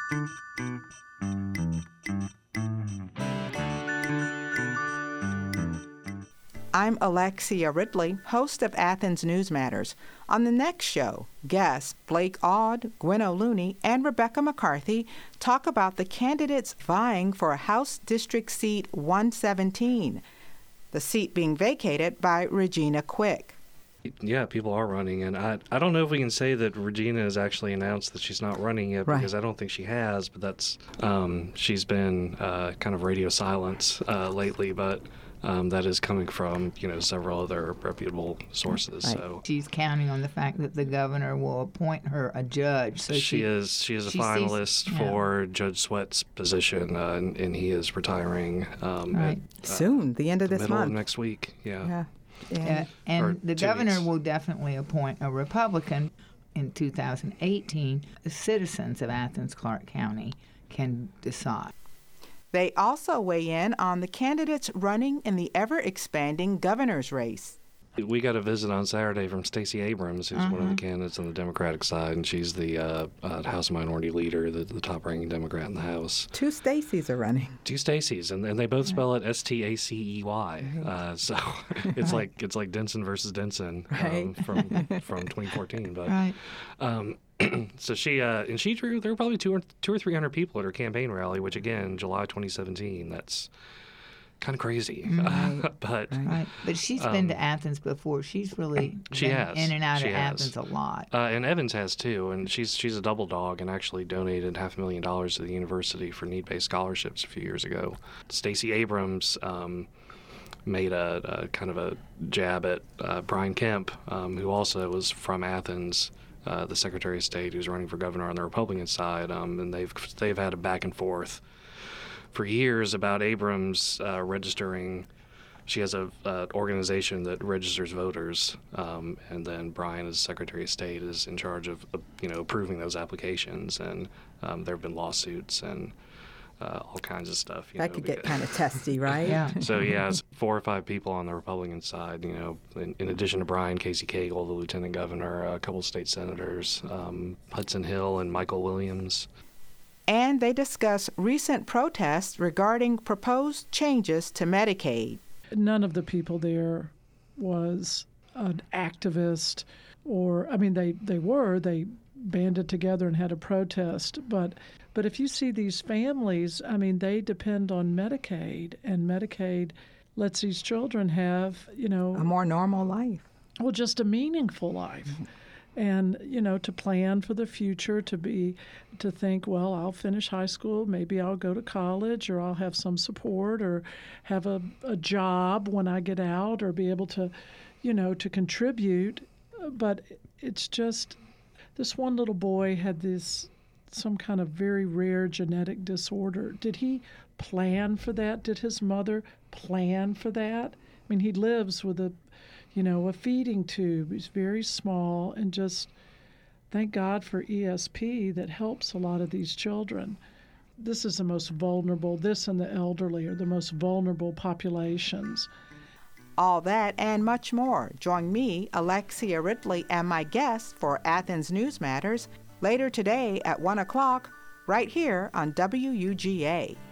I'm Alexia Ridley, host of Athens News Matters. On the next show, guests Blake Aud, Gwen O'Looney, and Rebecca McCarthy talk about the candidates vying for House District Seat 117, the seat being vacated by Regina Quick. Yeah, people are running, and I don't know if we can say that Regina has actually announced that she's not running yet, because I don't think she has, but that's she's been kind of radio silence lately, but that is coming from, several other reputable sources. Right. So she's counting on the fact that the governor will appoint her a judge. So she is a finalist for Judge Sweat's position, and he is retiring soon, the end of this middle month. Of next week. And the governor will definitely appoint a Republican. In 2018, the citizens of Athens-Clarke County can decide. They also weigh in on the candidates running in the ever-expanding governor's race. We got a visit on Saturday from Stacey Abrams, who's one of the candidates on the Democratic side, and she's the House Minority Leader, the top-ranking Democrat in the House. Two Stacys are running. Two Stacys, and they both spell it Stacey. So it's like Denson versus Denson from 2014. But so she drew. There were probably 200 or 300 people at her campaign rally, which again, July 2017. That's kind of crazy, but she's been to Athens before. She's really been in and out of Athens a lot. And Evans has too, and she's a double dog and actually donated $500,000 to the university for need-based scholarships a few years ago. Stacey Abrams made a kind of a jab at Brian Kemp, who also was from Athens. The Secretary of State, who's running for governor on the Republican side, and they've had a back and forth for years about Abrams registering. She has a organization that registers voters, and then Brian, as Secretary of State, is in charge of approving those applications. And there have been lawsuits and all kinds of stuff. That could get kind of testy, right? So it's 4 or 5 people on the Republican side. In addition to Brian, Casey Cagle, the lieutenant governor, a couple of state senators, Hudson Hill and Michael Williams. And they discuss recent protests regarding proposed changes to Medicaid. None of the people there was an activist they banded together and had a protest. But if you see these families, they depend on Medicaid, and Medicaid lets these children have, a more normal life. Well, just a meaningful life. And, to plan for the future, to think, well, I'll finish high school, maybe I'll go to college, or I'll have some support, or have a job when I get out, or be able to, to contribute. But it's just, this one little boy had some kind of very rare genetic disorder. Did he plan for that? Did his mother plan for that? He lives with a feeding tube. He's very small, and just thank God for ESP that helps a lot of these children. This is the most vulnerable, this and the elderly are the most vulnerable populations. All that and much more. Join me, Alexia Ridley, and my guests for Athens News Matters later today at 1 o'clock right here on WUGA.